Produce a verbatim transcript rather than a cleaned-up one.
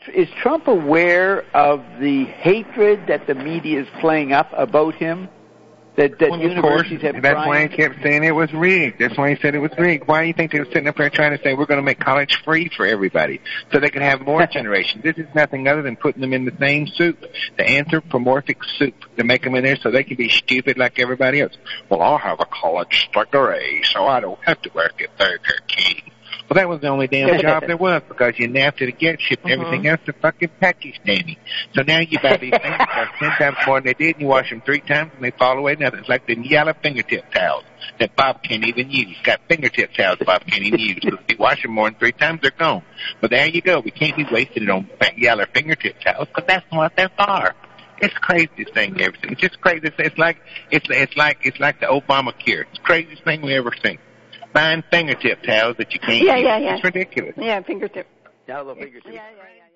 is Trump aware of the hatred that the media is playing up about him? That, that well, universities of course, have that's tried? why he kept saying it was rigged. That's why he said it was rigged. Why do you think they were sitting up there trying to say we're going to make college free for everybody so they can have more generations? This is nothing other than putting them in the same soup, the anthropomorphic soup, to make them in there so they can be stupid like everybody else. Well, I'll have a college degree, so I don't have to work at Burger King. Well, that was the only damn job there was because you napped it again, shipped mm-hmm. everything else to fucking Pakistani. So now you buy these things that cost ten times more than they did, and you wash them three times, and they fall away. Now it's like the yellow fingertip towels that Bob can't even use. Got fingertip towels Bob can't even use. Because if you wash them more than three times, they're gone. But there you go. We can't be wasting it on yellow fingertip towels because that's what they're for. It's the craziest thing ever seen. It's just crazy. It's, it's like it's it's like it's like the Obamacare. It's the craziest thing we ever seen. Buying fingertip towels that you can't yeah, use. Yeah, yeah, It's ridiculous. Yeah, fingertip. Yellow fingertip. Yeah, yeah, yeah.